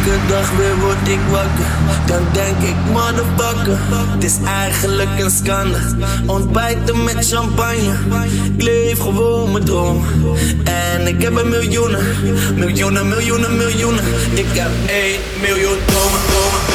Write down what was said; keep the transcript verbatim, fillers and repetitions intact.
Elke dag weer word ik wakker, dan denk ik motherfucker. Het is eigenlijk een schande, ontbijten met champagne. Ik leef gewoon mijn droom, en ik heb een miljoenen. Miljoenen, miljoenen, miljoenen. Ik heb één miljoen dromen, dromen.